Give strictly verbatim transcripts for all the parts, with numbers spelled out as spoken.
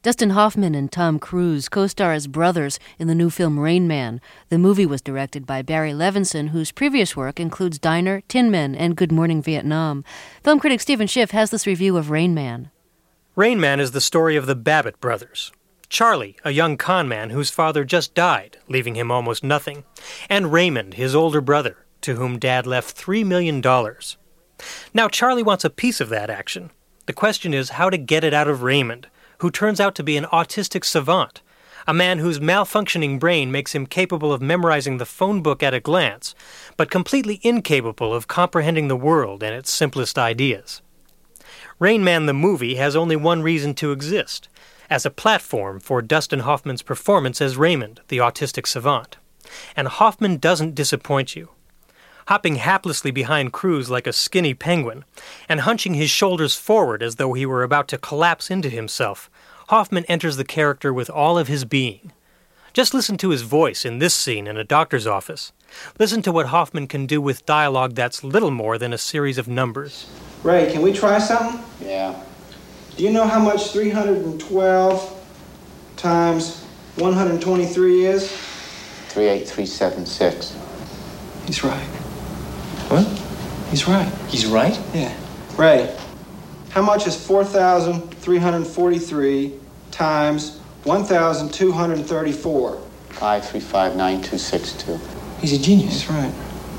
Dustin Hoffman and Tom Cruise co-star as brothers in the new film Rain Man. The movie was directed by Barry Levinson, whose previous work includes Diner, Tin Men, and Good Morning Vietnam. Film critic Stephen Schiff has this review of Rain Man. Rain Man is the story of the Babbitt brothers. Charlie, a young con man whose father just died, leaving him almost nothing, and Raymond, his older brother, to whom Dad left three million dollars. Now Charlie wants a piece of that action. The question is how to get it out of Raymond, who turns out to be an autistic savant, a man whose malfunctioning brain makes him capable of memorizing the phone book at a glance, but completely incapable of comprehending the world and its simplest ideas. Rain Man the movie has only one reason to exist, as a platform for Dustin Hoffman's performance as Raymond, the autistic savant. And Hoffman doesn't disappoint you. Hopping haplessly behind Cruise like a skinny penguin, and hunching his shoulders forward as though he were about to collapse into himself, Hoffman enters the character with all of his being. Just listen to his voice in this scene in a doctor's office. Listen to what Hoffman can do with dialogue that's little more than a series of numbers. Ray, can we try something? Yeah. Do you know how much three hundred twelve times one hundred twenty-three is? three eight three seven six. He's right. What? He's right. He's right? Yeah. Ray, how much is four thousand three hundred forty-three times one thousand two hundred thirty-four? five three five nine two six two. He's a genius. He's right.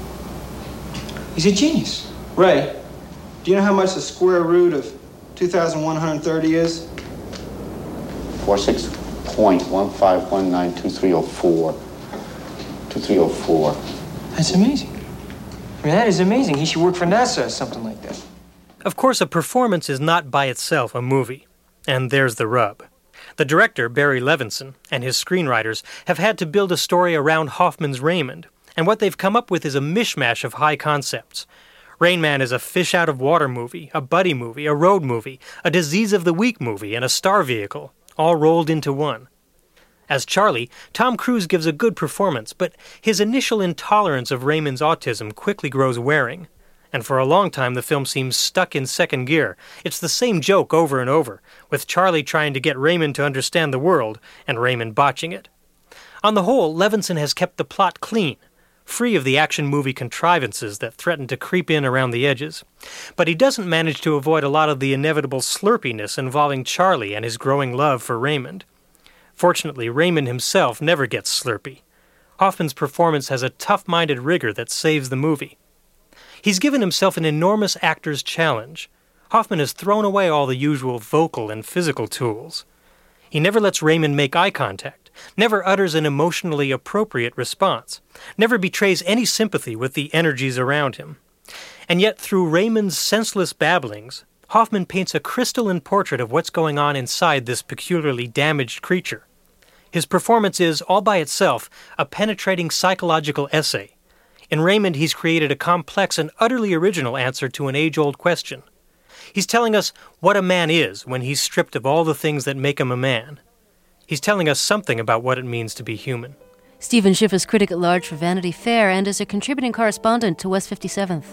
He's a genius. Ray, do you know how much the square root of two thousand one hundred thirty is? forty-six point one five one nine two three zero four. two three zero four. That's amazing. I mean, that is amazing. He should work for NASA or something like that. Of course, a performance is not by itself a movie. And there's the rub. The director, Barry Levinson, and his screenwriters have had to build a story around Hoffman's Raymond, and what they've come up with is a mishmash of high concepts. Rain Man is a fish-out-of-water movie, a buddy movie, a road movie, a disease-of-the-week movie, and a star vehicle, all rolled into one. As Charlie, Tom Cruise gives a good performance, but his initial intolerance of Raymond's autism quickly grows wearing. And for a long time the film seems stuck in second gear. It's the same joke over and over, with Charlie trying to get Raymond to understand the world, and Raymond botching it. On the whole, Levinson has kept the plot clean, free of the action movie contrivances that threaten to creep in around the edges. But he doesn't manage to avoid a lot of the inevitable slurpiness involving Charlie and his growing love for Raymond. Fortunately, Raymond himself never gets slurpy. Hoffman's performance has a tough-minded rigor that saves the movie. He's given himself an enormous actor's challenge. Hoffman has thrown away all the usual vocal and physical tools. He never lets Raymond make eye contact, never utters an emotionally appropriate response, never betrays any sympathy with the energies around him. And yet, through Raymond's senseless babblings, Hoffman paints a crystalline portrait of what's going on inside this peculiarly damaged creature. His performance is, all by itself, a penetrating psychological essay. In Raymond, he's created a complex and utterly original answer to an age-old question. He's telling us what a man is when he's stripped of all the things that make him a man. He's telling us something about what it means to be human. Stephen Schiff is critic at large for Vanity Fair and is a contributing correspondent to West fifty-seventh.